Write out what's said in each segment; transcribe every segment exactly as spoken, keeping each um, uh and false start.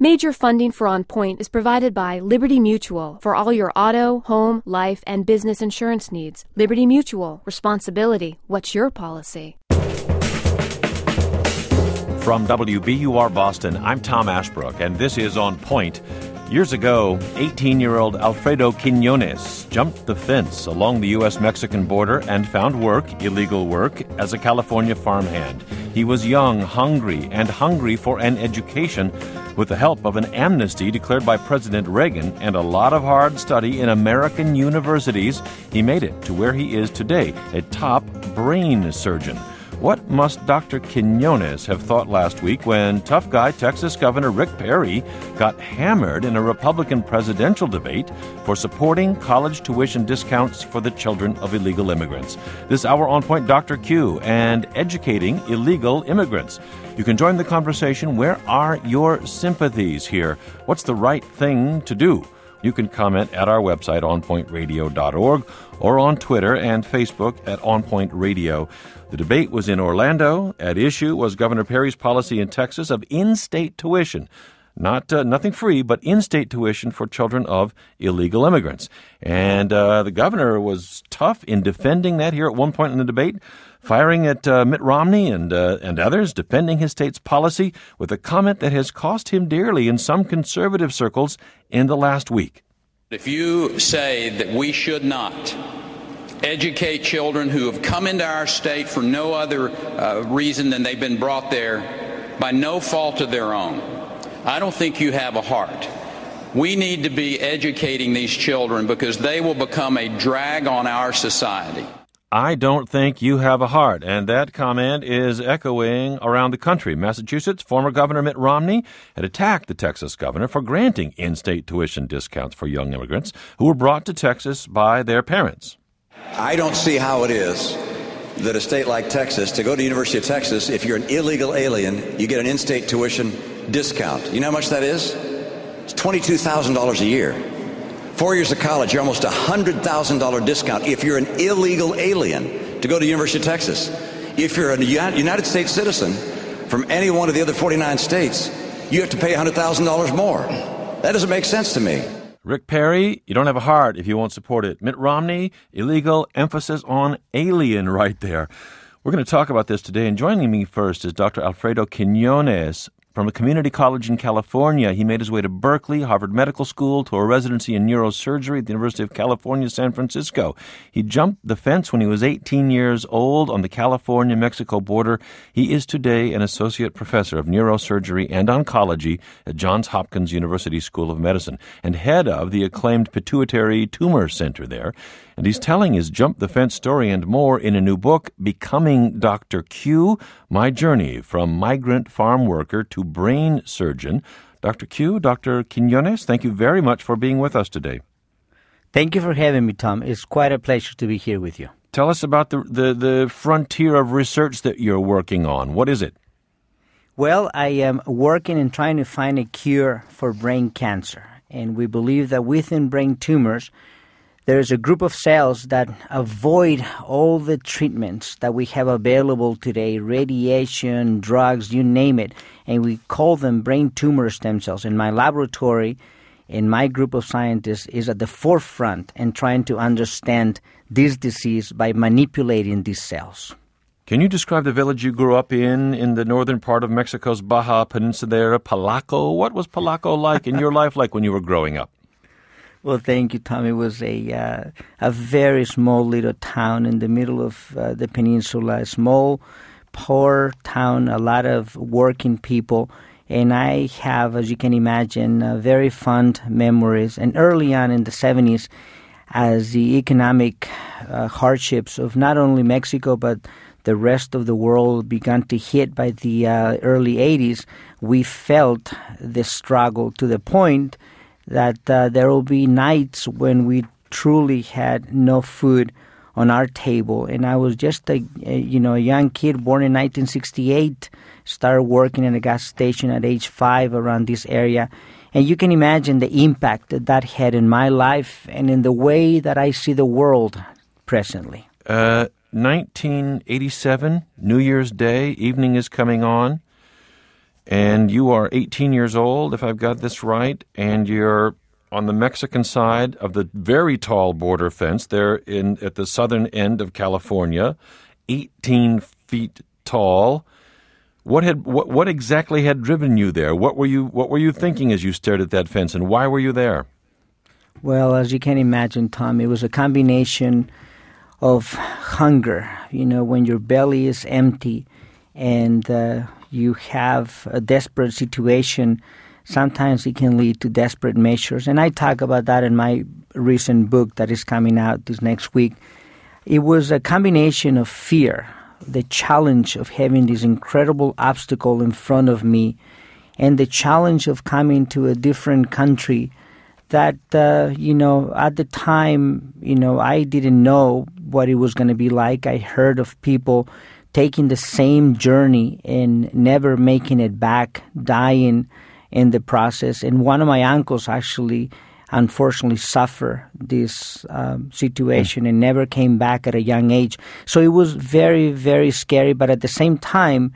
Major funding for On Point is provided by Liberty Mutual for all your auto, home, life, and business insurance needs. Liberty Mutual. Responsibility. What's your policy? From W B U R Boston, I'm Tom Ashbrook, and this is On Point. Years ago, eighteen-year-old Alfredo Quiñones jumped the fence along the U S Mexican border and found work, illegal work, as a California farmhand. He was young, hungry, and hungry for an education. With the help of an amnesty declared by President Reagan and a lot of hard study in American universities, he made it to where he is today, a top brain surgeon. What must Doctor Quiñones have thought last week when tough guy Texas Governor Rick Perry got hammered in a Republican presidential debate for supporting college tuition discounts for the children of illegal immigrants? This hour On Point, Doctor Q and educating illegal immigrants. You can join the conversation. Where are your sympathies here? What's the right thing to do? You can comment at our website, on point radio dot org, or on Twitter and Facebook at On Point Radio. The debate was in Orlando. At issue was Governor Perry's policy in Texas of in-state tuition. Not uh, nothing free, but in-state tuition for children of illegal immigrants. And uh, the governor was tough in defending that here at one point in the debate, firing at uh, Mitt Romney and uh, and others, defending his state's policy with a comment that has cost him dearly in some conservative circles in the last week. If you say that we should not educate children who have come into our state for no other uh, reason than they've been brought there by no fault of their own, I don't think you have a heart. We need to be educating these children because they will become a drag on our society. I don't think you have a heart, and that comment is echoing around the country. Massachusetts, former Governor Mitt Romney had attacked the Texas governor for granting in-state tuition discounts for young immigrants who were brought to Texas by their parents. I don't see how it is that a state like Texas, to go to the University of Texas, if you're an illegal alien, you get an in-state tuition discount. You know how much that is? It's twenty-two thousand dollars a year. Four years of college, you're almost a one hundred thousand dollars discount if you're an illegal alien to go to the University of Texas. If you're a United States citizen from any one of the other forty-nine states, you have to pay one hundred thousand dollars more. That doesn't make sense to me. Rick Perry, you don't have a heart if you won't support it. Mitt Romney, illegal, emphasis on alien right there. We're going to talk about this today, and joining me first is Doctor Alfredo Quiñones. From a community college in California, he made his way to Berkeley, Harvard Medical School, to a residency in neurosurgery at the University of California, San Francisco. He jumped the fence when he was eighteen years old on the California-Mexico border. He is today an associate professor of neurosurgery and oncology at Johns Hopkins University School of Medicine and head of the acclaimed Pituitary Tumor Center there. And he's telling his jump-the-fence story and more in a new book, Becoming Doctor Q, My Journey from Migrant Farm Worker to Brain Surgeon. Doctor Q, Doctor Quiñones, thank you very much for being with us today. Thank you for having me, Tom. It's quite a pleasure to be here with you. Tell us about the, the, the frontier of research that you're working on. What is it? Well, I am working and trying to find a cure for brain cancer. And we believe that within brain tumors, there's a group of cells that avoid all the treatments that we have available today, radiation, drugs, you name it, and we call them brain tumor stem cells. In my laboratory, in my group of scientists, is at the forefront and trying to understand this disease by manipulating these cells. Can you describe the village you grew up in, in the northern part of Mexico's Baja Peninsula there, Palaco? What was Palaco like in your life like when you were growing up? Well, thank you, Tom. It was a uh, a very small little town in the middle of uh, the peninsula, a small, poor town, a lot of working people. And I have, as you can imagine, uh, very fond memories. And early on in the seventies, as the economic uh, hardships of not only Mexico but the rest of the world began to hit by the uh, early eighties, we felt the struggle to the point that uh, there will be nights when we truly had no food on our table. And I was just a, a you know a young kid born in nineteen sixty-eight, started working at a gas station at age five around this area. And you can imagine the impact that that had in my life and in the way that I see the world presently. Uh, nineteen eighty-seven, New Year's Day, evening is coming on. And you are eighteen years old, if I've got this right, and you're on the Mexican side of the very tall border fence there in at the southern end of California, eighteen feet tall. What had what, what exactly had driven you there? What were you what were you thinking as you stared at that fence, and why were you there? Well, as you can imagine, Tom, it was a combination of hunger. You know, when your belly is empty and uh, you have a desperate situation, sometimes it can lead to desperate measures. And I talk about that in my recent book that is coming out this next week. It was a combination of fear, the challenge of having this incredible obstacle in front of me, and the challenge of coming to a different country that, uh, you know, at the time, you know, I didn't know what it was going to be like. I heard of people taking the same journey and never making it back, dying in the process. And one of my uncles actually, unfortunately, suffered this um, situation and never came back at a young age. So it was very, very scary. But at the same time,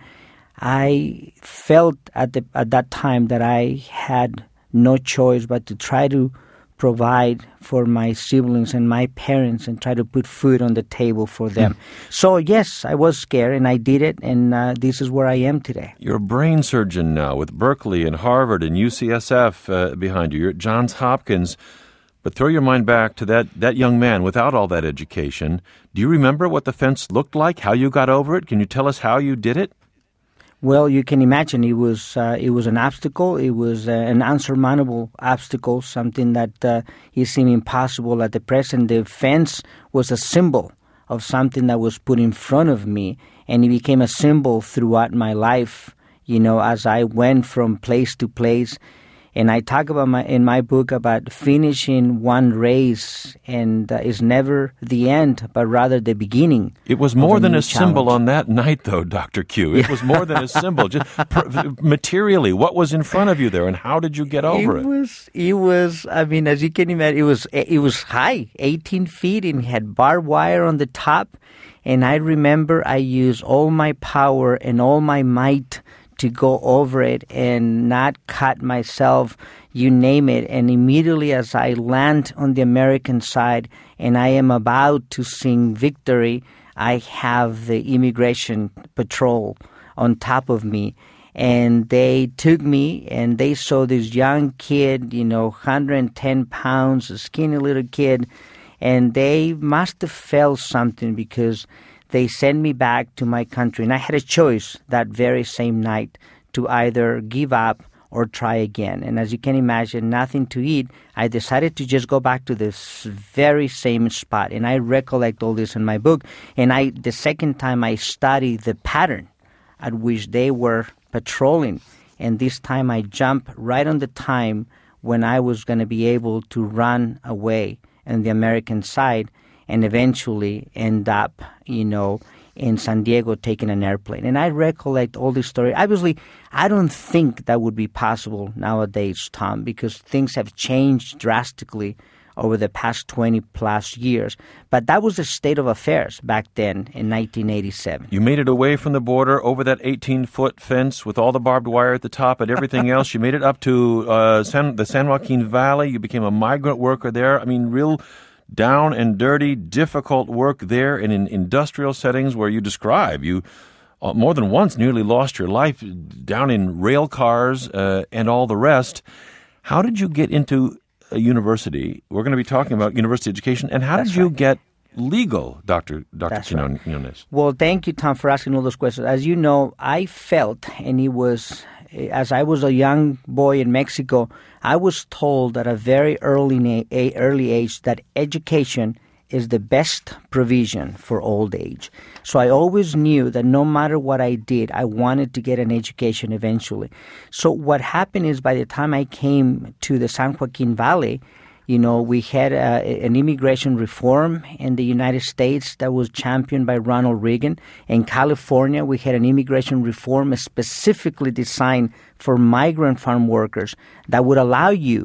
I felt at the at that time that I had no choice but to try to provide for my siblings and my parents and try to put food on the table for them. Mm. So, yes, I was scared, and I did it, and uh, this is where I am today. You're a brain surgeon now with Berkeley and Harvard and U C S F uh, behind you. You're at Johns Hopkins. But throw your mind back to that, that young man without all that education. Do you remember what the fence looked like, how you got over it? Can you tell us how you did it? Well, you can imagine it was uh, it was an obstacle. It was uh, an unsurmountable obstacle, something that uh, it seemed impossible at the present. The fence was a symbol of something that was put in front of me, and it became a symbol throughout my life, you know, as I went from place to place. And I talk about my in my book about finishing one race, and uh, is never the end, but rather the beginning. It was more a than a challenge. symbol on that night, though, Doctor Q. It yeah. was more than a symbol. Just pr- materially, what was in front of you there, and how did you get over it? It was, it was. I mean, as you can imagine, it was it was high, eighteen feet, and it had barbed wire on the top. And I remember I used all my power and all my might to go over it and not cut myself, you name it. And immediately as I land on the American side and I am about to sing victory, I have the immigration patrol on top of me. And they took me and they saw this young kid, you know, one hundred ten pounds, a skinny little kid, and they must have felt something because they sent me back to my country. And I had a choice that very same night to either give up or try again. And as you can imagine, nothing to eat, I decided to just go back to this very same spot. And I recollect all this in my book. And I, the second time I studied the pattern at which they were patrolling. And this time I jumped right on the time when I was going to be able to run away on the American side and eventually end up, you know, in San Diego taking an airplane. And I recollect all this story. Obviously, I don't think that would be possible nowadays, Tom, because things have changed drastically over the past twenty plus years. But that was the state of affairs back then in nineteen eighty-seven. You made it away from the border, over that eighteen-foot fence with all the barbed wire at the top and everything else. You made it up to uh, San, the San Joaquin Valley. You became a migrant worker there. I mean, real down and dirty, difficult work there and in industrial settings where you describe you uh, more than once nearly lost your life down in rail cars uh, and all the rest. How did you get into a university? We're going to be talking about university education. And how That's did you right. get legal, Doctor Doctor That's right. Quinones? Well, thank you, Tom, for asking all those questions. As you know, I felt, and it was, as I was a young boy in Mexico, I was told at a very early early age that education is the best provision for old age. So I always knew that no matter what I did, I wanted to get an education eventually. So what happened is by the time I came to the San Joaquin Valley, you know, we had uh, an immigration reform in the United States that was championed by Ronald Reagan. In California, we had an immigration reform specifically designed for migrant farm workers that would allow you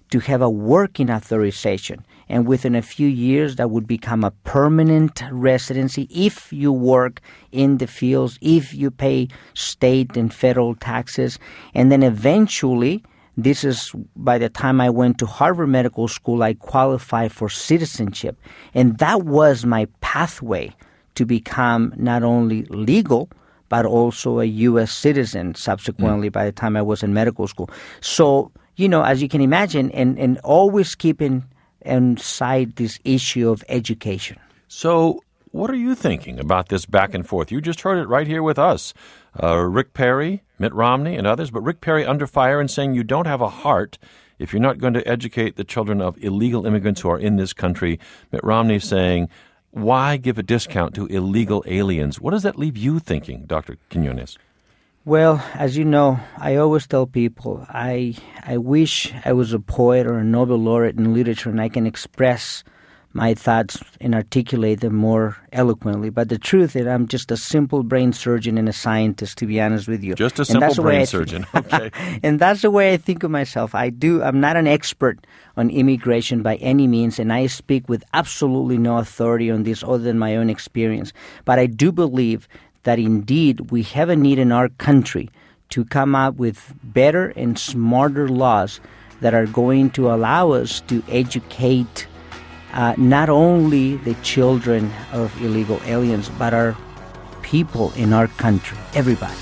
to have a working authorization. And within a few years, that would become a permanent residency if you work in the fields, if you pay state and federal taxes. And then eventually, this is by the time I went to Harvard Medical School, I qualified for citizenship. And that was my pathway to become not only legal, but also a U S citizen subsequently mm. by the time I was in medical school. So, you know, as you can imagine, and, and always keeping in sight this issue of education. So what are you thinking about this back and forth? You just heard it right here with us. Uh, Rick Perry, Mitt Romney, and others, but Rick Perry under fire and saying you don't have a heart if you're not going to educate the children of illegal immigrants who are in this country. Mitt Romney saying, why give a discount to illegal aliens? What does that leave you thinking, Doctor Quiñones? Well, as you know, I always tell people I I wish I was a poet or a Nobel laureate in literature and I can express my thoughts and articulate them more eloquently. But the truth is I'm just a simple brain surgeon and a scientist, to be honest with you. Just a simple brain surgeon. Okay. And that's the way I think of myself. I do. I'm not an expert on immigration by any means, and I speak with absolutely no authority on this other than my own experience. But I do believe that indeed we have a need in our country to come up with better and smarter laws that are going to allow us to educate Uh, not only the children of illegal aliens, but our people in our country, everybody.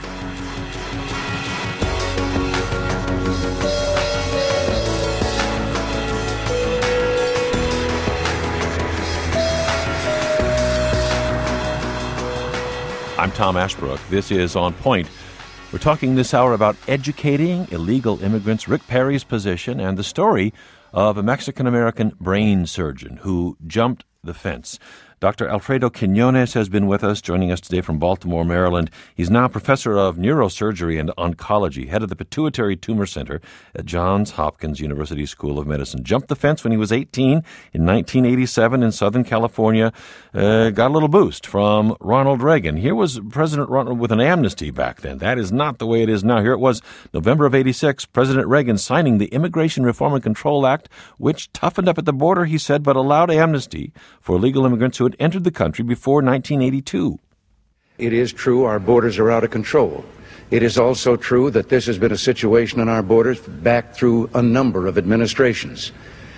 I'm Tom Ashbrook. This is On Point. We're talking this hour about educating illegal immigrants, Rick Perry's position, and the story of a Mexican-American brain surgeon who jumped the fence. Doctor Alfredo Quiñones has been with us, joining us today from Baltimore, Maryland. He's now professor of neurosurgery and oncology, head of the Pituitary Tumor Center at Johns Hopkins University School of Medicine. Jumped the fence when he was eighteen in nineteen eighty-seven in Southern California. Uh, got a little boost from Ronald Reagan. Here was President Ronald with an amnesty back then. That is not the way it is now. Here it was November of eighty-six, President Reagan signing the Immigration Reform and Control Act, which toughened up at the border, he said, but allowed amnesty for illegal immigrants who had entered the country before nineteen eighty-two. It is true our borders are out of control. It is also true that this has been a situation on our borders back through a number of administrations.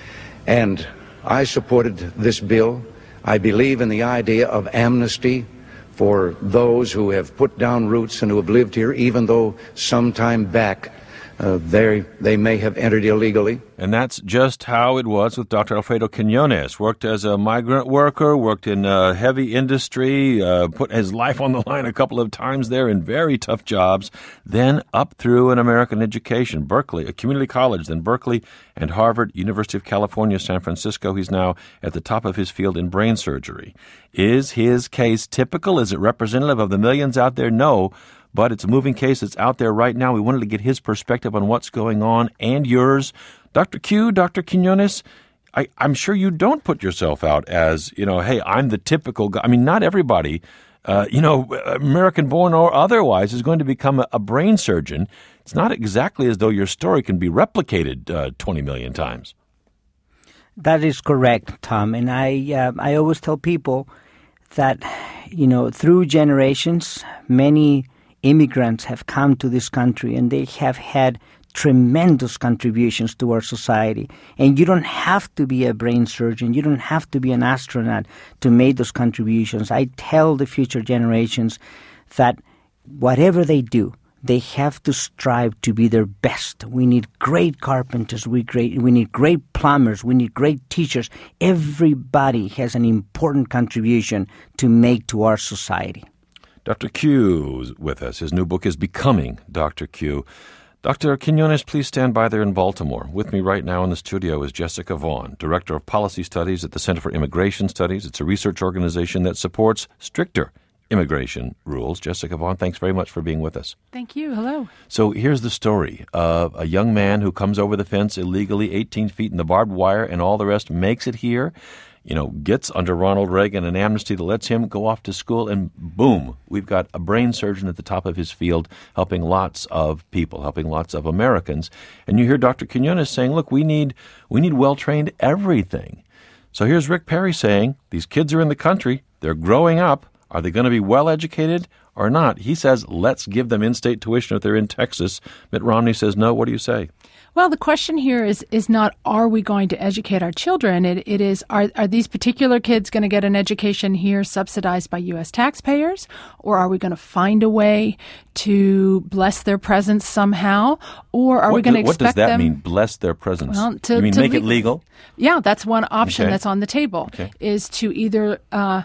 And I supported this bill. I believe in the idea of amnesty for those who have put down roots and who have lived here, even though some time back Uh, they, they may have entered illegally. And that's just how it was with Doctor Alfredo Quiñones. Worked as a migrant worker, worked in uh, heavy industry, uh, put his life on the line a couple of times there in very tough jobs, then up through an American education, Berkeley, a community college, then Berkeley and Harvard, University of California, San Francisco. He's now at the top of his field in brain surgery. Is his case typical? Is it representative of the millions out there? No. But it's a moving case that's out there right now. We wanted to get his perspective on what's going on and yours. Doctor Q, Doctor Quiñones, I, I'm sure you don't put yourself out as, you know, hey, I'm the typical guy. I mean, not everybody, uh, you know, American-born or otherwise, is going to become a, a brain surgeon. It's not exactly as though your story can be replicated uh, twenty million times. That is correct, Tom. And I, uh, I always tell people that, you know, through generations, many immigrants have come to this country and they have had tremendous contributions to our society. And you don't have to be a brain surgeon. You don't have to be an astronaut to make those contributions. I tell the future generations that whatever they do, they have to strive to be their best. We need great carpenters. We, great, we need great plumbers. We need great teachers. Everybody has an important contribution to make to our society. Doctor Q is with us. His new book is Becoming Doctor Q. Doctor Quiñones, please stand by there in Baltimore. With me right now in the studio is Jessica Vaughn, Director of Policy Studies at the Center for Immigration Studies. It's a research organization that supports stricter immigration rules. Jessica Vaughn, thanks very much for being with us. Thank you. Hello. So here's the story of a young man who comes over the fence illegally, eighteen feet in the barbed wire and all the rest, makes it here. you know, gets under Ronald Reagan an amnesty that lets him go off to school, and boom, we've got a brain surgeon at the top of his field helping lots of people, helping lots of Americans. And you hear Doctor Quinones saying, look, we need we need well-trained everything. So here's Rick Perry saying, these kids are in the country, they're growing up, are they going to be well-educated or not? He says, let's give them in-state tuition if they're in Texas. Mitt Romney says, no. What do you say? Well, the question here is is not, are we going to educate our children? It, it is, are, are these particular kids going to get an education here subsidized by U S taxpayers? Or are we going to find a way to bless their presence somehow? Or are what we going to do, expect them... What does that mean, bless their presence? Well, to, you mean to make legal, it legal? Yeah, that's one option okay. that's on the table, okay. is to either... Uh,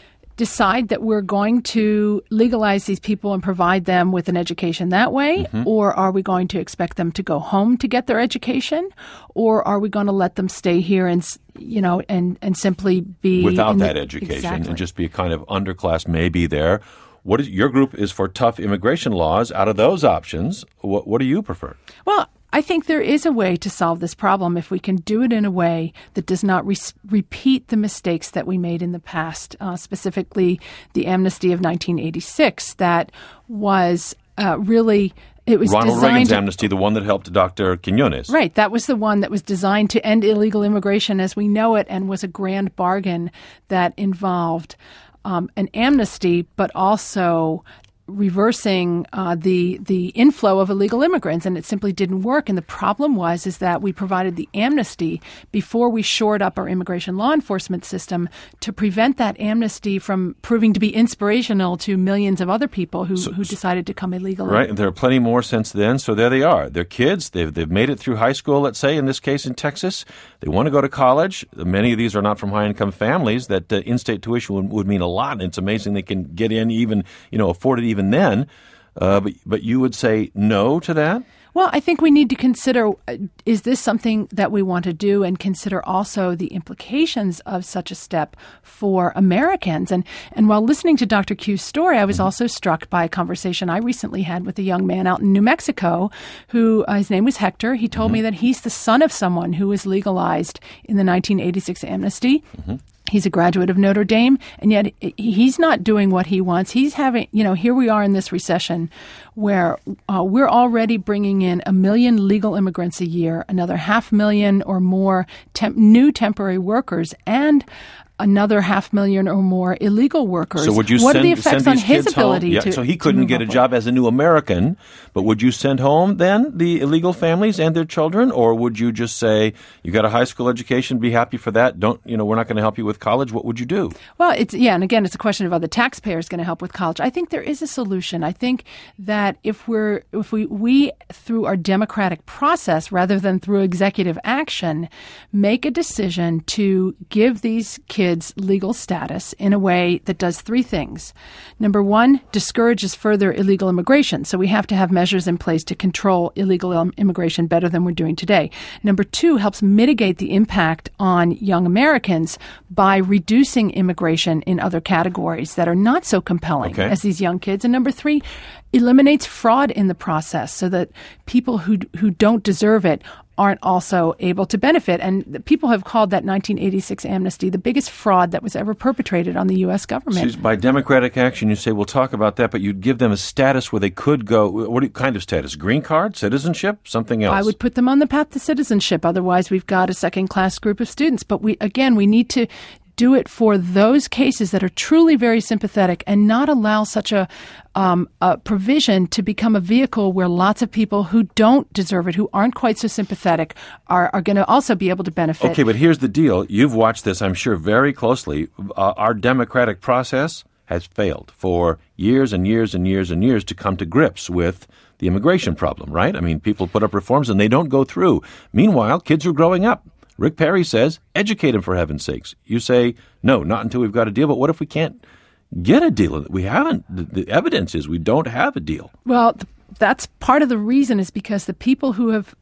decide that we're going to legalize these people and provide them with an education that way, mm-hmm. or are we going to expect them to go home to get their education, or are we going to let them stay here and, you know, and, and simply be without that the, education exactly. and just be a kind of underclass maybe there? What is your group is for tough immigration laws. Out of those options, what, what do you prefer? Well, I think there is a way to solve this problem if we can do it in a way that does not re- repeat the mistakes that we made in the past, uh, specifically the amnesty of nineteen eighty-six that was uh, really... It was Ronald designed Reagan's to, amnesty, the one that helped Doctor Quinones. Right. That was the one that was designed to end illegal immigration as we know it, and was a grand bargain that involved um, an amnesty, but also reversing uh, the the inflow of illegal immigrants, and it simply didn't work. And the problem was is that we provided the amnesty before we shored up our immigration law enforcement system to prevent that amnesty from proving to be inspirational to millions of other people who, so, who decided to come illegally. Right, and there are plenty more since then. So there they are. They're kids. They've they've made it through high school, let's say, in this case in Texas. They want to go to college. Many of these are not from high-income families. That uh, in-state tuition would, would mean a lot, and it's amazing they can get in even, you know, afford it even even then, uh, but but you would say no to that? Well, I think we need to consider, uh, is this something that we want to do, and consider also the implications of such a step for Americans. And and while listening to Doctor Q's story, I was also struck by a conversation I recently had with a young man out in New Mexico who, uh, his name was Hector. He told mm-hmm. me that he's the son of someone who was legalized in the nineteen eighty-six amnesty. Mm-hmm. He's a graduate of Notre Dame, and yet he's not doing what he wants. He's having, you know, here we are in this recession where uh, we're already bringing in a million legal immigrants a year, another half million or more temp- new temporary workers, and another half million or more illegal workers. So would you what send, are the effects send on these his kids ability home? Yeah, to so he to couldn't move get a upward? job as a new American, but would you send home then the illegal families and their children, or would you just say, you got a high school education, be happy for that, don't, you know, we're not going to help you with college? What would you do? Well, it's, yeah, and again, it's a question of are the taxpayers going to help with college? I think there is a solution. I think that if we're, if we, we, through our democratic process, rather than through executive action, make a decision to give these kids legal status in a way that does three things. Number one, discourages further illegal immigration. So we have to have measures in place to control illegal immigration better than we're doing today. Number two, helps mitigate the impact on young Americans by reducing immigration in other categories that are not so compelling okay. as these young kids. And number three, eliminates fraud in the process so that people who who don't deserve it aren't also able to benefit. And people have called that nineteen eighty-six amnesty the biggest fraud that was ever perpetrated on the U S government. So by democratic action, you say, we'll talk about that, but you'd give them a status where they could go, what kind of status? Green card? Citizenship? Something else? I would put them on the path to citizenship. Otherwise, we've got a second-class group of students. But we again, we need to do it for those cases that are truly very sympathetic and not allow such a, um, a provision to become a vehicle where lots of people who don't deserve it, who aren't quite so sympathetic, are, are going to also be able to benefit. Okay, but here's the deal. You've watched this, I'm sure, very closely. Uh, our democratic process has failed for years and years and years and years to come to grips with the immigration problem, right? I mean, people put up reforms and they don't go through. Meanwhile, kids are growing up. Rick Perry says, educate them for heaven's sakes. You say, no, not until we've got a deal. But what if we can't get a deal? We haven't. The evidence is we don't have a deal. Well, that's part of the reason is because the people who have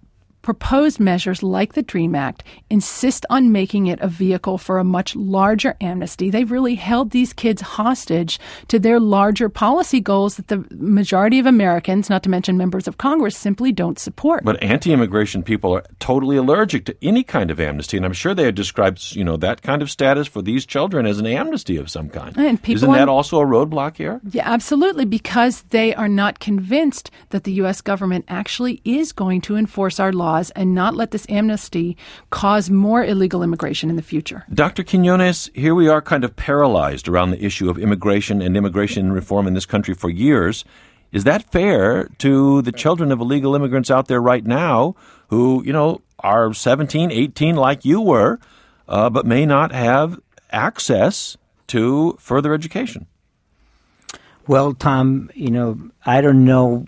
proposed measures like the DREAM Act insist on making it a vehicle for a much larger amnesty. They've really held these kids hostage to their larger policy goals that the majority of Americans, not to mention members of Congress, simply don't support. But anti-immigration people are totally allergic to any kind of amnesty, and I'm sure they had described, you know, that kind of status for these children as an amnesty of some kind. And people Isn't that on, also a roadblock here? Yeah, absolutely, because they are not convinced that the U S government actually is going to enforce our laws and not let this amnesty cause more illegal immigration in the future. Doctor Quiñones, here we are kind of paralyzed around the issue of immigration and immigration reform in this country for years. Is that fair to the children of illegal immigrants out there right now who, you know, are seventeen, eighteen like you were, uh, but may not have access to further education? Well, Tom, you know, I don't know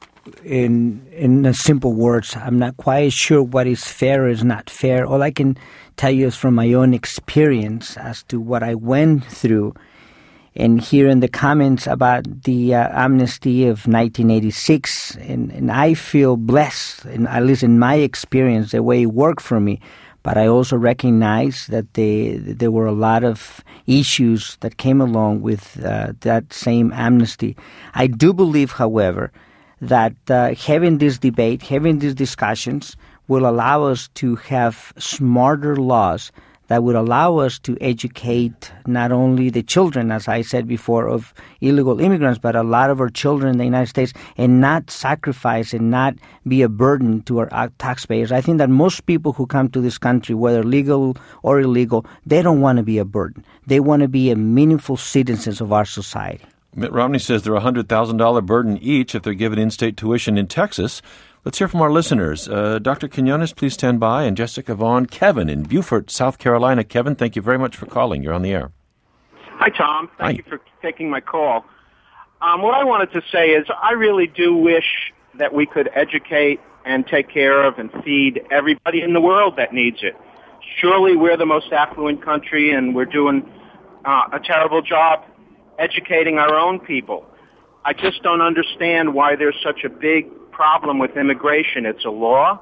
in in simple words. I'm not quite sure what is fair or is not fair. All I can tell you is from my own experience as to what I went through. And here in the comments about the uh, amnesty of nineteen eighty-six, and, and I feel blessed, and at least in my experience, the way it worked for me. But I also recognize that they, there were a lot of issues that came along with uh, that same amnesty. I do believe, however, that uh, having this debate, having these discussions will allow us to have smarter laws that would allow us to educate not only the children, as I said before, of illegal immigrants, but a lot of our children in the United States, and not sacrifice and not be a burden to our taxpayers. I think that most people who come to this country, whether legal or illegal, they don't want to be a burden. They want to be a meaningful citizens of our society. Mitt Romney says they're a one hundred thousand dollars burden each if they're given in-state tuition in Texas. Let's hear from our listeners. Uh, Doctor Quiñones, please stand by, and Jessica Vaughn. Kevin in Beaufort, South Carolina. Kevin, thank you very much for calling. You're on the air. Hi, Tom. Thank Hi. you for taking my call. Um, what I wanted to say is I really do wish that we could educate and take care of and feed everybody in the world that needs it. Surely we're the most affluent country, and we're doing uh, a terrible job educating our own people. I just don't understand why there's such a big problem with immigration. It's a law.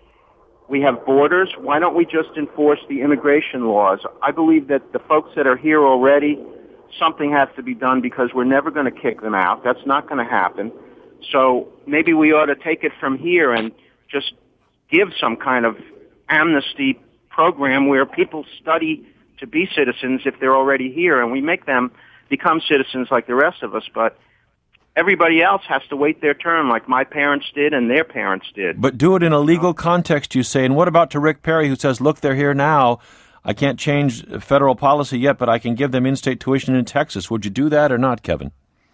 We have borders. Why don't we just enforce the immigration laws? I believe that the folks that are here already, something has to be done because we're never going to kick them out. That's not going to happen. So maybe we ought to take it from here and just give some kind of amnesty program where people study to be citizens if they're already here, and we make them become citizens like the rest of us. But everybody else has to wait their turn like my parents did and their parents did. But do it in a legal context, you say. And what about to Rick Perry, who says, look, they're here now. I can't change federal policy yet, but I can give them in-state tuition in Texas. Would you do that or not, Kevin?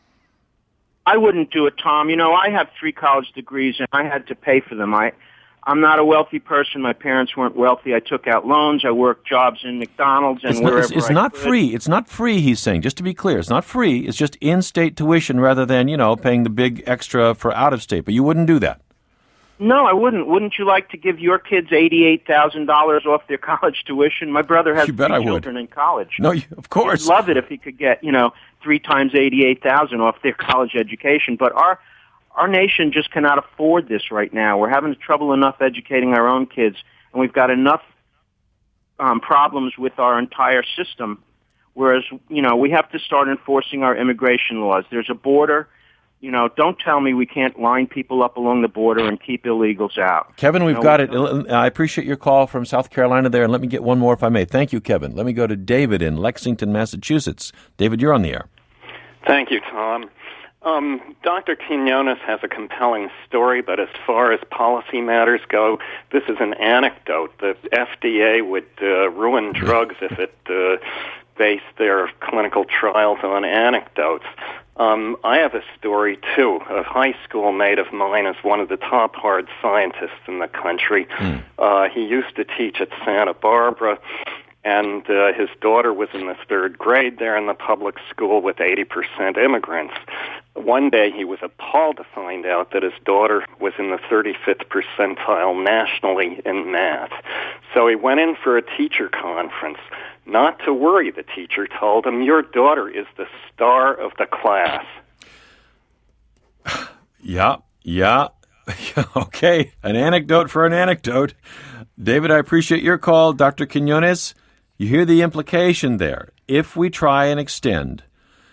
I wouldn't do it, Tom. You know, I have three college degrees, and I had to pay for them. I, I'm not a wealthy person. My parents weren't wealthy. I took out loans. I worked jobs in McDonald's and it's wherever not, It's, it's I not could. free. It's not free, he's saying, just to be clear. It's not free. It's just in-state tuition rather than, you know, paying the big extra for out-of-state. But you wouldn't do that. No, I wouldn't. Wouldn't you like to give your kids eighty-eight thousand dollars off their college tuition? My brother has You bet three I would. children in college. No, you, of course. He'd love it if he could get, you know, three times eighty-eight thousand dollars off their college education. But our our nation just cannot afford this right now. We're having trouble enough educating our own kids, and we've got enough um, problems with our entire system. Whereas, you know, we have to start enforcing our immigration laws. There's a border. You know, don't tell me we can't line people up along the border and keep illegals out. Kevin, we've you know, got it. I appreciate your call from South Carolina there, and let me get one more if I may. Thank you, Kevin. Let me go to David in Lexington, Massachusetts. David, you're on the air. Thank you, Tom. Um, Doctor Quiñones has a compelling story, but as far as policy matters go, this is an anecdote. The F D A would uh, ruin drugs if it uh, based their clinical trials on anecdotes. Um, I have a story, too. A high school mate of mine is one of the top hard scientists in the country. Mm. Uh, he used to teach at Santa Barbara, and uh, his daughter was in the third grade there in the public school with eighty percent immigrants. One day he was appalled to find out that his daughter was in the thirty-fifth percentile nationally in math. So he went in for a teacher conference. Not to worry, the teacher told him, your daughter is the star of the class. Yeah, yeah. Okay, an anecdote for an anecdote. David, I appreciate your call. Doctor Quinones, you hear the implication there. If we try and extend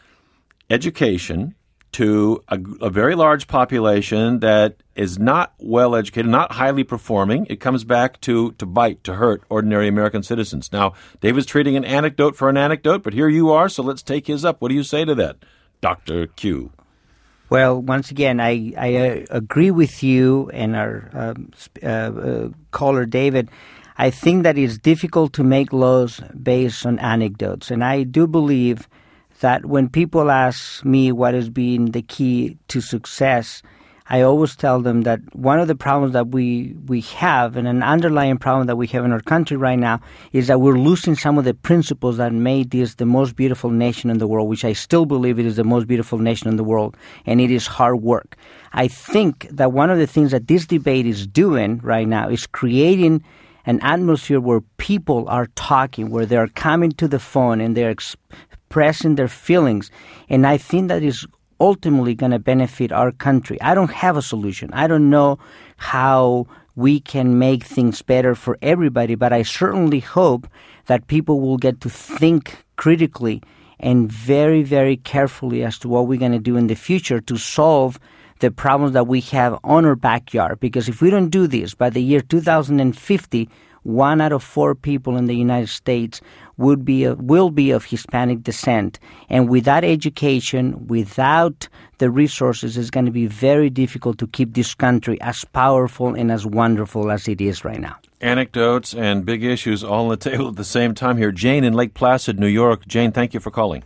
education to a, a very large population that is not well educated, not highly performing, it comes back to, to bite, to hurt ordinary American citizens. Now, David's treating an anecdote for an anecdote, but here you are, so let's take his up. What do you say to that, Doctor Q? Well, once again, I, I uh, agree with you and our um, uh, uh, caller, David. I think that it's difficult to make laws based on anecdotes, and I do believe that when people ask me what has been the key to success, I always tell them that one of the problems that we, we have, and an underlying problem that we have in our country right now, is that we're losing some of the principles that made this the most beautiful nation in the world, which I still believe it is the most beautiful nation in the world, and it is hard work. I think that one of the things that this debate is doing right now is creating an atmosphere where people are talking, where they're coming to the phone and they're expressing their feelings, and I think that is ultimately going to benefit our country. I don't have a solution. I don't know how we can make things better for everybody, but I certainly hope that people will get to think critically and very, very carefully as to what we're going to do in the future to solve the problems that we have on our backyard. Because if we don't do this, by the year two thousand fifty, one out of four people in the United States would be a, will be of Hispanic descent. And without education, without the resources, it's going to be very difficult to keep this country as powerful and as wonderful as it is right now. Anecdotes and big issues all on the table at the same time here. Jane in Lake Placid, New York. Jane, thank you for calling.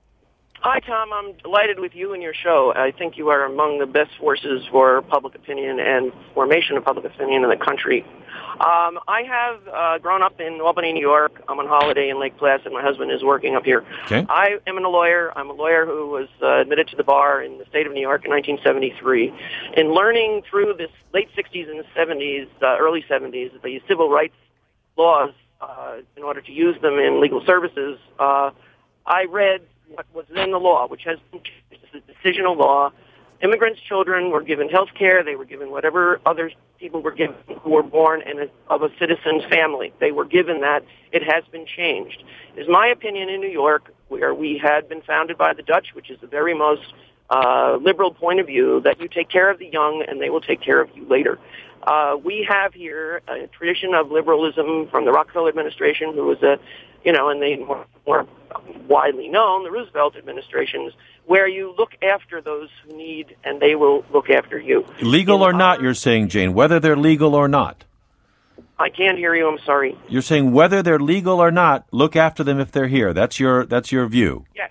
Hi, Tom. I'm delighted with you and your show. I think you are among the best forces for public opinion and formation of public opinion in the country. Um, I have uh, grown up in Albany, New York. I'm on holiday in Lake Placid. My husband is working up here. Okay. I am a lawyer. I'm a lawyer who was uh, admitted to the bar in the state of New York in nineteen seventy-three. In learning through the late sixties and the seventies, uh, early seventies, the civil rights laws uh, in order to use them in legal services, uh, I read what was then the law, which has been changed. It's a decisional law. Immigrants' children were given health care. They were given whatever other people were given who were born in a, of a citizen's family. They were given that. It has been changed. It is my opinion in New York, where we had been founded by the Dutch, which is the very most uh, liberal point of view, that you take care of the young and they will take care of you later. Uh, we have here a tradition of liberalism from the Rockefeller administration, who was a, you know, and the more, more widely known, the Roosevelt administrations, where you look after those who need and they will look after you. Legal In or not, our, you're saying, Jane, whether they're legal or not. I can't hear you, I'm sorry. You're saying whether they're legal or not, look after them if they're here. That's your that's your view. Yes.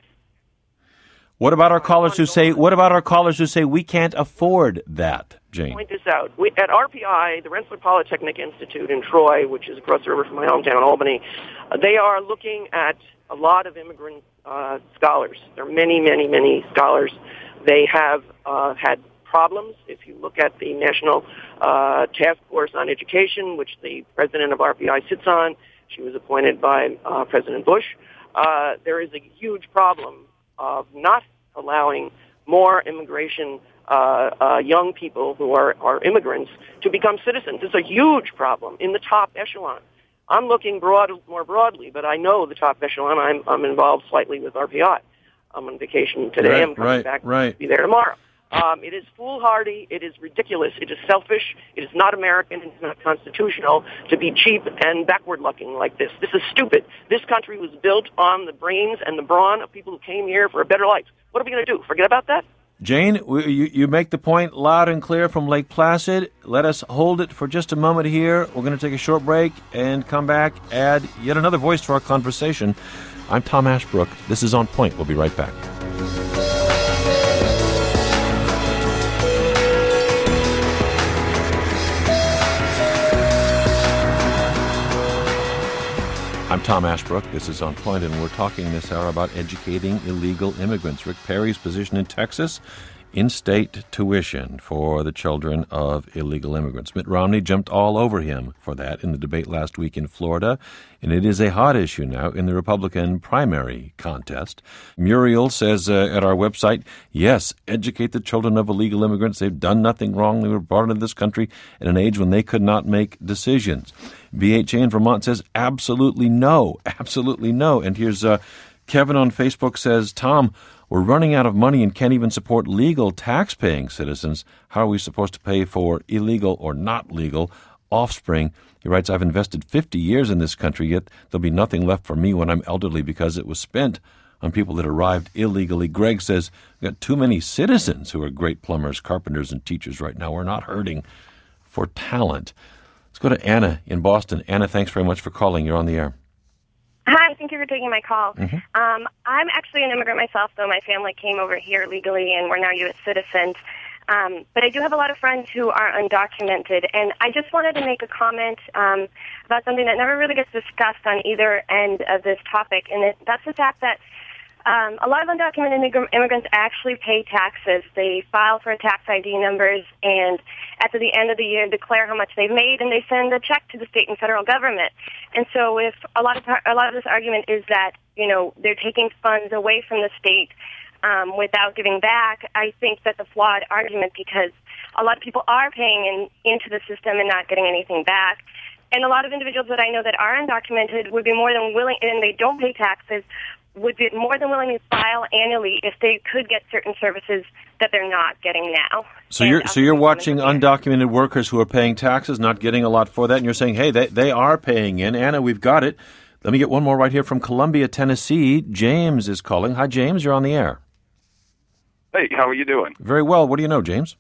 What about our callers who say what about our callers who say we can't afford that, Jane? Point this out. We, at R P I, the Rensselaer Polytechnic Institute in Troy, which is across the river from my hometown, Albany, uh, they are looking at a lot of immigrant uh, scholars. There are many, many, many scholars. They have uh, had problems. If you look at the National uh, Task Force on Education, which the president of R P I sits on, she was appointed by uh, President Bush, uh, there is a huge problem of not allowing more immigration, uh, uh, young people who are, are immigrants to become citizens. It's a huge problem in the top echelon. I'm looking broad, more broadly, but I know the top echelon. I'm, I'm involved slightly with R P I. I'm on vacation today. Right, I'm coming right, back right. to be there tomorrow. Um, it is foolhardy. It is ridiculous. It is selfish. It is not American. It is not constitutional to be cheap and backward-looking like this. This is stupid. This country was built on the brains and the brawn of people who came here for a better life. What are we going to do? Forget about that? Jane, we, you, you make the point loud and clear from Lake Placid. Let us hold it for just a moment here. We're going to take a short break and come back, add yet another voice to our conversation. I'm Tom Ashbrook. This is On Point. We'll be right back. I'm Tom Ashbrook. This is On Point, and we're talking this hour about educating illegal immigrants. Rick Perry's position in Texas in-state tuition for the children of illegal immigrants. Mitt Romney jumped all over him for that in the debate last week in Florida, and it is a hot issue now in the Republican primary contest. Muriel says uh, at our website, yes, educate the children of illegal immigrants. They've done nothing wrong. They were brought into this country at an age when they could not make decisions. B H A in Vermont says absolutely no, absolutely no. And here's uh, Kevin on Facebook says, Tom, we're running out of money and can't even support legal tax-paying citizens. How are we supposed to pay for illegal or not legal offspring? He writes, I've invested fifty years in this country, yet there'll be nothing left for me when I'm elderly because it was spent on people that arrived illegally. Greg says, we've got too many citizens who are great plumbers, carpenters, and teachers right now. We're not hurting for talent. Let's go to Anna in Boston. Anna, thanks very much for calling. You're on the air. Hi, thank you for taking my call. Mm-hmm. Um, I'm actually an immigrant myself, though. My family came over here legally, and we're now U S citizens. Um, but I do have a lot of friends who are undocumented, and I just wanted to make a comment um, about something that never really gets discussed on either end of this topic, and it, that's the fact that um, a lot of undocumented immig- immigrants actually pay taxes. They file for tax I D numbers, and at the end of the year declare how much they've made, and they send a check to the state and federal government. And so if a lot of a lot of this argument is that, you know, they're taking funds away from the state um, without giving back, I think that's a flawed argument because a lot of people are paying in, into the system and not getting anything back. And a lot of individuals that I know that are undocumented would be more than willing, and they don't pay taxes, would be more than willing to file annually if they could get certain services that they're not getting now. So you're so you're watching undocumented workers who are paying taxes, not getting a lot for that, and you're saying, hey, they, they are paying in. Anna, we've got it. Let me get one more right here from Columbia, Tennessee. James is calling. Hi, James. You're on the air. Hey, how are you doing? Very well. What do you know, James?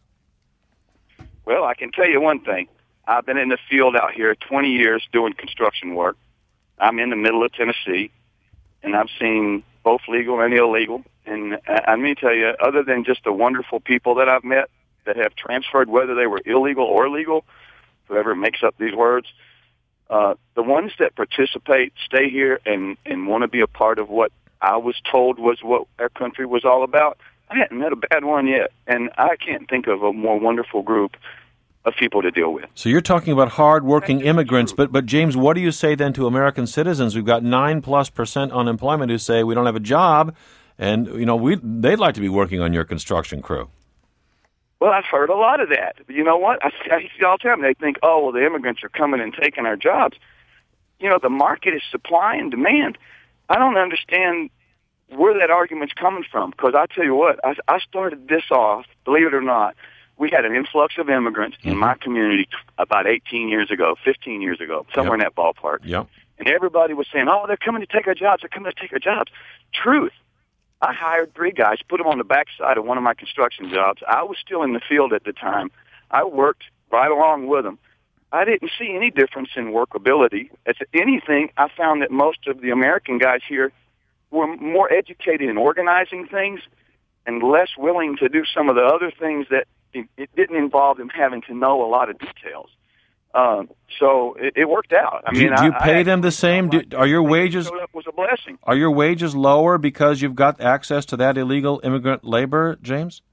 Well, I can tell you one thing. I've been in the field out here twenty years doing construction work. I'm in the middle of Tennessee, and I've seen both legal and illegal. And I mean to tell you, other than just the wonderful people that I've met that have transferred, whether they were illegal or legal, whoever makes up these words, uh, the ones that participate, stay here, and, and want to be a part of what I was told was what our country was all about, I haven't met a bad one yet. And I can't think of a more wonderful group of people to deal with. So you're talking about hard-working immigrants, but but James, what do you say then to American citizens? We've got nine plus percent unemployment who say we don't have a job, and you know we they'd like to be working on your construction crew. Well, I've heard a lot of that. You know what? I, I see all the time. They think, oh, well, the immigrants are coming and taking our jobs. You know, the market is supply and demand. I don't understand where that argument's coming from, because I tell you what, I, I started this off, believe it or not. We had an influx of immigrants in my community about eighteen years ago, fifteen years ago, somewhere Yep. in that ballpark. Yep. And everybody was saying, oh, they're coming to take our jobs. They're coming to take our jobs. Truth. I hired three guys, put them on the backside of one of my construction jobs. I was still in the field at the time. I worked right along with them. I didn't see any difference in workability. If anything, I found that most of the American guys here were more educated in organizing things and less willing to do some of the other things that it, it didn't involve them having to know a lot of details. Um, so it, it worked out. I do, mean, do you I, pay I them the same? Do, are your wages was a blessing? Are your wages lower because you've got access to that illegal immigrant labor, James?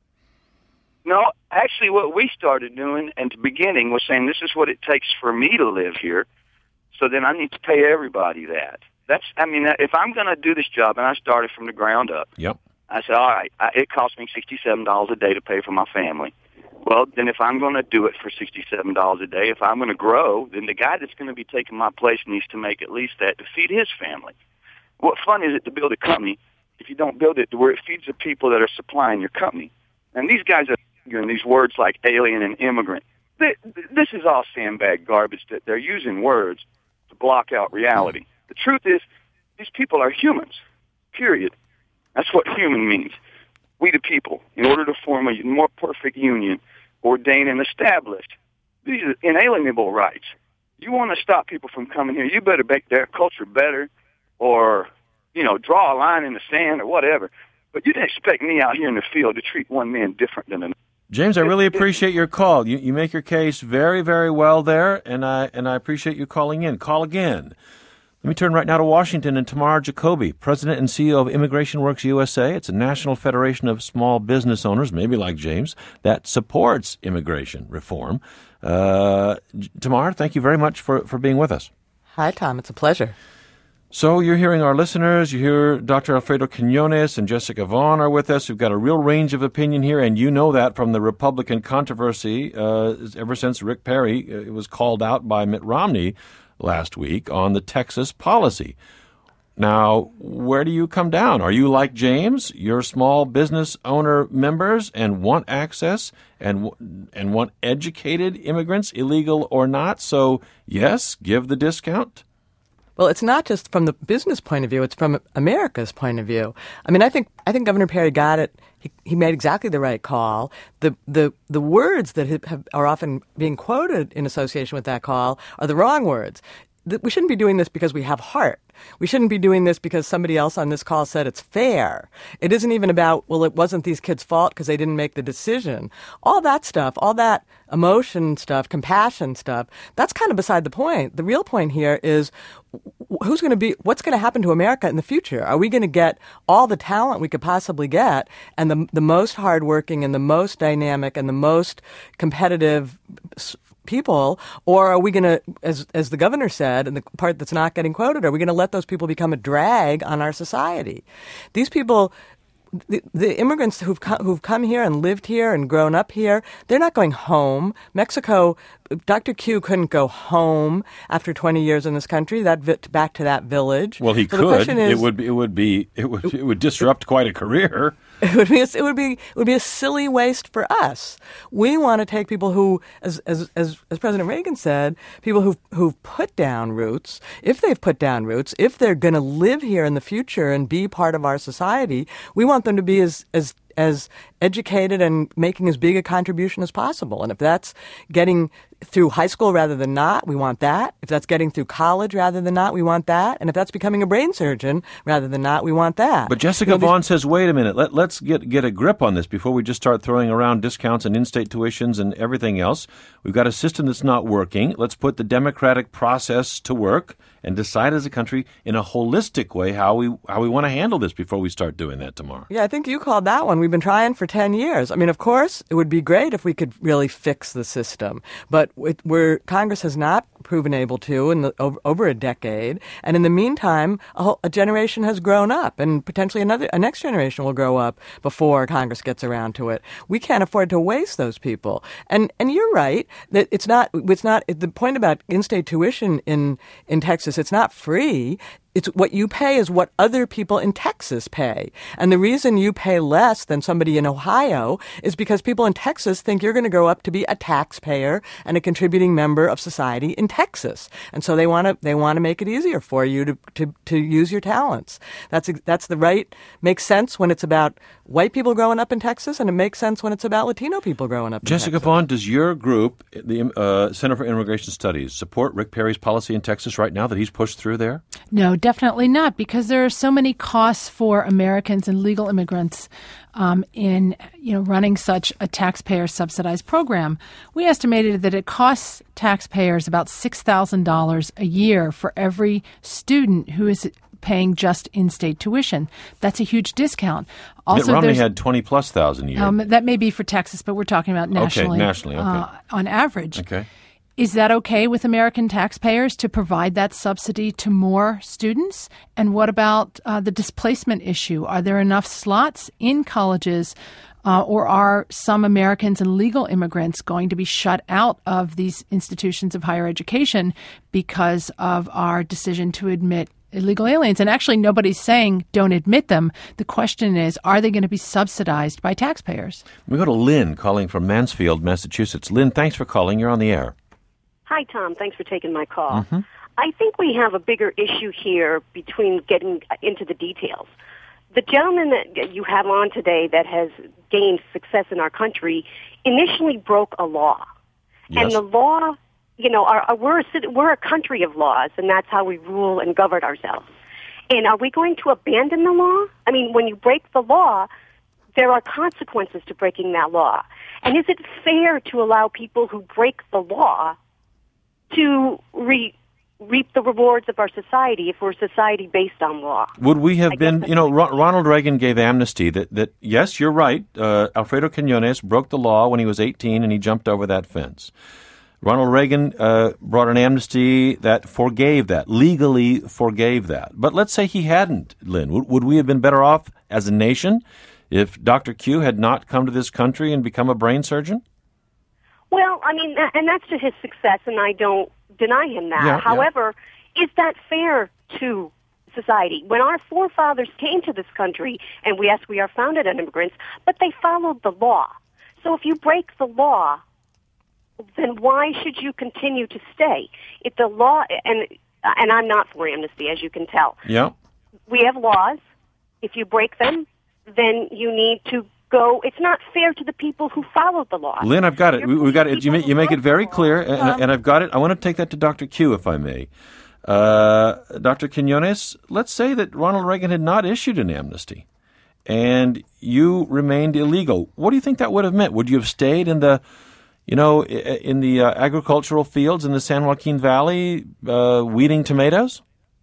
No, actually, what we started doing at the beginning was saying this is what it takes for me to live here. So then I need to pay everybody that. That's, I mean, if I'm going to do this job, and I started from the ground up. Yep. I said, all right, I, it costs me sixty-seven dollars a day to pay for my family. Well, then if I'm going to do it for sixty-seven dollars a day, if I'm going to grow, then the guy that's going to be taking my place needs to make at least that to feed his family. What fun is it to build a company if you don't build it to where it feeds the people that are supplying your company? And these guys are using these words like alien and immigrant. They, this is all sandbag garbage that they're using words to block out reality. The truth is, these people are humans, period. That's what human means. We the people, in order to form a more perfect union, ordained and established, these are inalienable rights. You want to stop people from coming here, you better make their culture better or, you know, draw a line in the sand or whatever. But you didn't expect me out here in the field to treat one man different than another. James, I really appreciate your call. You you make your case very, very well there, and I and I appreciate you calling in. Call again. Let me turn right now to Washington and Tamar Jacoby, President and C E O of Immigration Works U S A. It's a national federation of small business owners, maybe like James, that supports immigration reform. Uh, Tamar, thank you very much for, for being with us. Hi, Tom. It's a pleasure. So you're hearing our listeners. You hear Doctor Alfredo Quinones and Jessica Vaughn are with us. We've got a real range of opinion here, and you know that from the Republican controversy uh, ever since Rick Perry uh, was called out by Mitt Romney last week on the Texas policy. Now, where do you come down? Are you like James? You're small business owner members and want access and and want educated immigrants, illegal or not. So, yes, give the discount. Well, it's not just from the business point of view; it's from America's point of view. I mean, I think I think Governor Perry got it. He, he made exactly the right call. The the the words that have, are often being quoted in association with that call are the wrong words. We shouldn't be doing this because we have heart. We shouldn't be doing this because somebody else on this call said it's fair. It isn't even about, well, it wasn't these kids' fault because they didn't make the decision. All that stuff, all that emotion stuff, compassion stuff, that's kind of beside the point. The real point here is who's going to be, what's going to happen to America in the future? Are we going to get all the talent we could possibly get and the, the most hardworking and the most dynamic and the most competitive people, or are we going to, as as the governor said, and the part that's not getting quoted, are we going to let those people become a drag on our society? These people, the, the immigrants who've come, who've come here and lived here and grown up here, they're not going home. Mexico, Doctor Q couldn't go home after twenty years in this country. That vi- back to that village. Well, he so could. Is, it would. Be, it would be. It would. It would disrupt quite a career. It would be. A, it would be. It would be a silly waste for us. We want to take people who, as as as, as President Reagan said, people who who've put down roots. If they've put down roots, if they're going to live here in the future and be part of our society, we want them to be as as as educated and making as big a contribution as possible. And if that's getting through high school rather than not, we want that. If that's getting through college rather than not, we want that. And if that's becoming a brain surgeon rather than not, we want that. But Jessica you know, Vaughn these- says, wait a minute, let, let's get, get a grip on this before we just start throwing around discounts and in-state tuitions and everything else. We've got a system that's not working. Let's put the democratic process to work and decide as a country in a holistic way how we how we want to handle this before we start doing that tomorrow. Yeah, I think you called that one. We've been trying for ten years. I mean, of course, it would be great if we could really fix the system. But it, we're, Congress has not proven able to in the, over, over a decade. And in the meantime, a, whole, a generation has grown up, and potentially another a next generation will grow up before Congress gets around to it. We can't afford to waste those people. And and you're right that it's not it's not the point about in-state tuition in in Texas. It's not free. It's what you pay is what other people in Texas pay. And the reason you pay less than somebody in Ohio is because people in Texas think you're going to grow up to be a taxpayer and a contributing member of society in Texas. And so they want to they want to make it easier for you to, to, to use your talents. That's that's the right makes sense when it's about white people growing up in Texas, and it makes sense when it's about Latino people growing up in Jessica Texas. Vaughn, does your group, the uh, Center for Immigration Studies, support Rick Perry's policy in Texas right now that he's pushed through there? No, definitely not, because there are so many costs for Americans and legal immigrants um, in you know running such a taxpayer-subsidized program. We estimated that it costs taxpayers about six thousand dollars a year for every student who is paying just in-state tuition. That's a huge discount. Also, Mitt Romney had twenty plus thousand a year. Um, that may be for Texas, but we're talking about nationally. Okay, nationally, okay. Uh, on average. Okay. Is that okay with American taxpayers to provide that subsidy to more students? And what about uh, the displacement issue? Are there enough slots in colleges, uh, or are some Americans and legal immigrants going to be shut out of these institutions of higher education because of our decision to admit illegal aliens? And actually, nobody's saying don't admit them. The question is, are they going to be subsidized by taxpayers? We go to Lynn calling from Mansfield, Massachusetts. Lynn, thanks for calling. You're on the air. Hi, Tom. Thanks for taking my call. Mm-hmm. I think we have a bigger issue here between getting into the details. The gentleman that you have on today that has gained success in our country initially broke a law. Yes. And the law, you know, our, our, we're, a, we're a country of laws, and that's how we rule and govern ourselves. And are we going to abandon the law? I mean, when you break the law, there are consequences to breaking that law. And is it fair to allow people who break the law to re, reap the rewards of our society if we're a society based on law. Would we have I been, you know, Ro- Ronald Reagan gave amnesty that, that yes, you're right, uh, Alfredo Quiñones broke the law when he was eighteen and he jumped over that fence. Ronald Reagan uh, brought an amnesty that forgave that, legally forgave that. But let's say he hadn't, Lynn. Would, would we have been better off as a nation if Doctor Q had not come to this country and become a brain surgeon? Well, I mean, and that's to his success, and I don't deny him that. Yeah, However, yeah. is that fair to society? When our forefathers came to this country, and we, yes, we are founded on immigrants, but they followed the law. So if you break the law, then why should you continue to stay? If the law, and and I'm not for amnesty, as you can tell. Yeah. We have laws. If you break them, then you need to go. It's not fair to the people who followed the law. Lynn, I've got it. We, we got it. You make, you make it very clear, and, uh, and I've got it. I want to take that to Doctor Q, if I may. Uh, Doctor Quiñones, let's say that Ronald Reagan had not issued an amnesty, and you remained illegal. What do you think that would have meant? Would you have stayed in the You know, in the uh, agricultural fields in the San Joaquin Valley, uh, weeding tomatoes?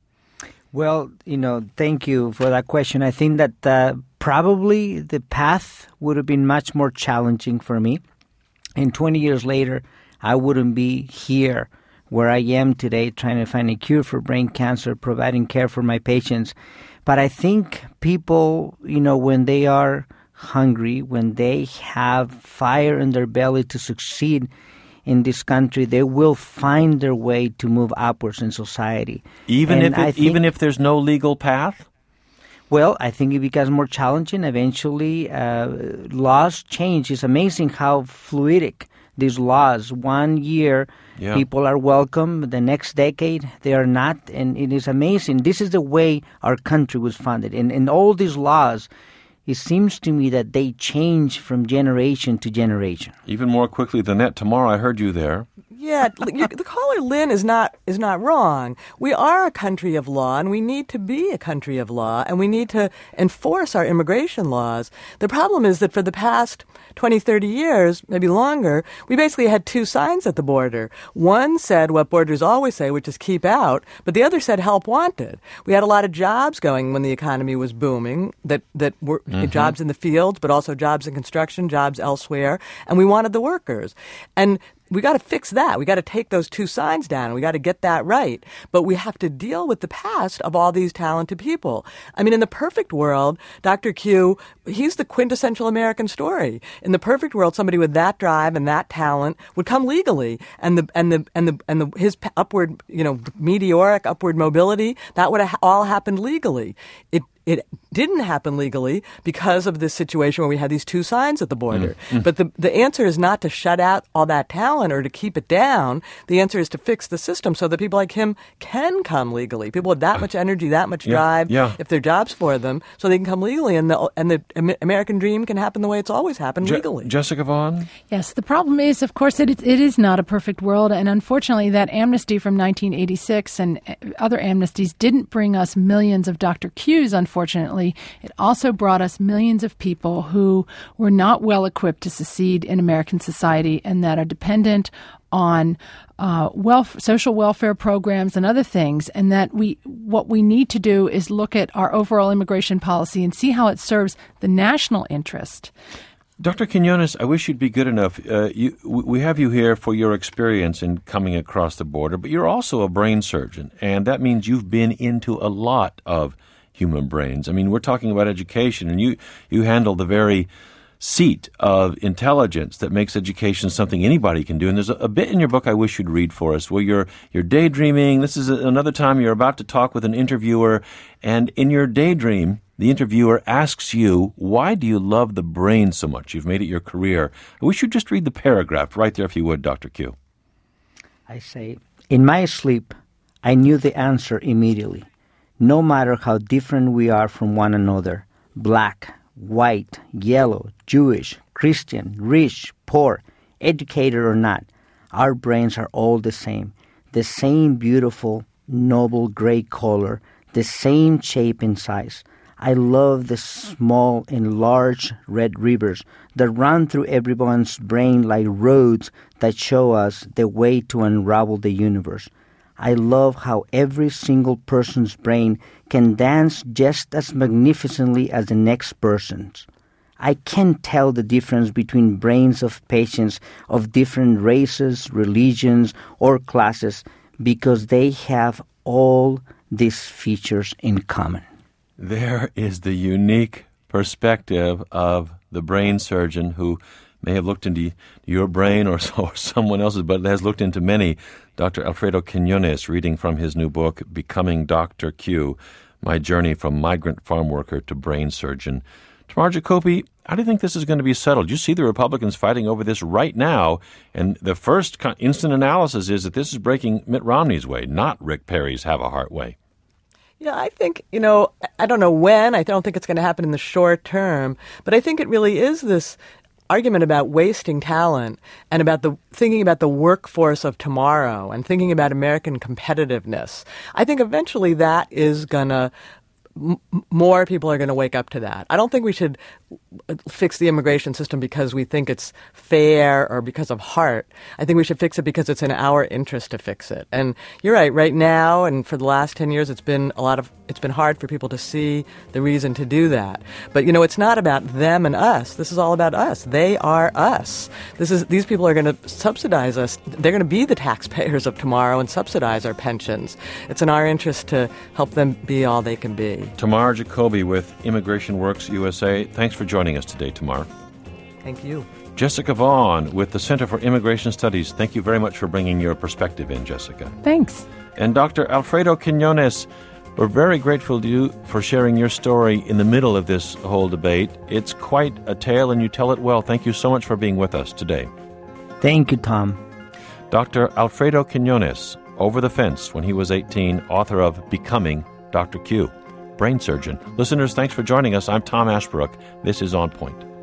Well, you know, thank you for that question. I think that uh, probably the path would have been much more challenging for me. And twenty years later, I wouldn't be here where I am today trying to find a cure for brain cancer, providing care for my patients. But I think people, you know, when they are hungry, when they have fire in their belly to succeed in this country, they will find their way to move upwards in society. Even and if it, think, even if there's no legal path? Well, I think it becomes more challenging. Eventually, uh, laws change. It's amazing how fluidic these laws. One year, yeah. people are welcome. The next decade, they are not. And it is amazing. This is the way our country was founded. And, and all these laws, it seems to me that they change from generation to generation. Even more quickly than that. Tomorrow, I heard you there. Yeah, the caller Lynn is not is not wrong. We are a country of law, and we need to be a country of law, and we need to enforce our immigration laws. The problem is that for the past twenty, thirty years, maybe longer, we basically had two signs at the border. One said what borders always say, which is keep out, but the other said help wanted. We had a lot of jobs going when the economy was booming, that, that were mm-hmm. jobs in the fields, but also jobs in construction, jobs elsewhere, and we wanted the workers. And we got to fix that. We got to take those two signs down. We got to get that right. But we have to deal with the past of all these talented people. I mean, in the perfect world, Doctor Q, he's the quintessential American story. In the perfect world, somebody with that drive and that talent would come legally, and the and the and the and the his upward, you know, meteoric upward mobility, that would have all happened legally. It It didn't happen legally because of this situation where we had these two signs at the border. Mm-hmm. But the the answer is not to shut out all that talent or to keep it down. The answer is to fix the system so that people like him can come legally. People with that much energy, that much yeah. drive, yeah. if there are jobs for them, so they can come legally, and the and the American dream can happen the way it's always happened, Je- legally. Jessica Vaughn? Yes, the problem is, of course, it, it is not a perfect world, and unfortunately that amnesty from nineteen eighty-six and other amnesties didn't bring us millions of Doctor Qs, unfortunately. It also brought us millions of people who were not well equipped to succeed in American society and that are dependent on uh, welf- social welfare programs and other things, and that we what we need to do is look at our overall immigration policy and see how it serves the national interest. Doctor Quiñones, I wish you'd be good enough. Uh, you, we have you here for your experience in coming across the border, but you're also a brain surgeon, and that means you've been into a lot of human brains. I mean, we're talking about education, and you, you handle the very seat of intelligence that makes education something anybody can do. And there's a, a bit in your book I wish you'd read for us where you're you're daydreaming. This is a, another time you're about to talk with an interviewer, and in your daydream, the interviewer asks you, why do you love the brain so much? You've made it your career. I wish you'd just read the paragraph right there if you would, Doctor Q. I say, in my sleep, I knew the answer immediately. No matter how different we are from one another, black, white, yellow, Jewish, Christian, rich, poor, educated or not, our brains are all the same. The same beautiful, noble gray color, the same shape and size. I love the small and large red rivers that run through everyone's brain like roads that show us the way to unravel the universe. I love how every single person's brain can dance just as magnificently as the next person's. I can tell the difference between brains of patients of different races, religions, or classes because they have all these features in common. There is the unique perspective of the brain surgeon who may have looked into your brain or, or someone else's, but has looked into many. Doctor Alfredo Quiñones, reading from his new book, Becoming Doctor Q, My Journey from Migrant Farm Worker to Brain Surgeon. Tamar Jacoby, how do you think this is going to be settled? You see the Republicans fighting over this right now, and the first instant analysis is that this is breaking Mitt Romney's way, not Rick Perry's have-a-heart way. Yeah, I think, you know, I don't know when. I don't think it's going to happen in the short term, but I think it really is this argument about wasting talent and about the thinking about the workforce of tomorrow and thinking about American competitiveness. I think eventually that is going to M- more people are going to wake up to that. I don't think we should fix the immigration system because we think it's fair or because of heart. I think we should fix it because it's in our interest to fix it. And you're right. Right now, and for the last ten years, it's been a lot of it's been hard for people to see the reason to do that. But you know, it's not about them and us. This is all about us. They are us. This is these people are going to subsidize us. They're going to be the taxpayers of tomorrow and subsidize our pensions. It's in our interest to help them be all they can be. Tamar Jacoby with Immigration Works U S A. Thanks for joining us today, Tamar. Thank you. Jessica Vaughn with the Center for Immigration Studies. Thank you very much for bringing your perspective in, Jessica. Thanks. And Doctor Alfredo Quiñones, we're very grateful to you for sharing your story in the middle of this whole debate. It's quite a tale, and you tell it well. Thank you so much for being with us today. Thank you, Tom. Doctor Alfredo Quiñones, over the fence when he was eighteen, author of Becoming Doctor Q, brain surgeon. Listeners, thanks for joining us. I'm Tom Ashbrook. This is On Point.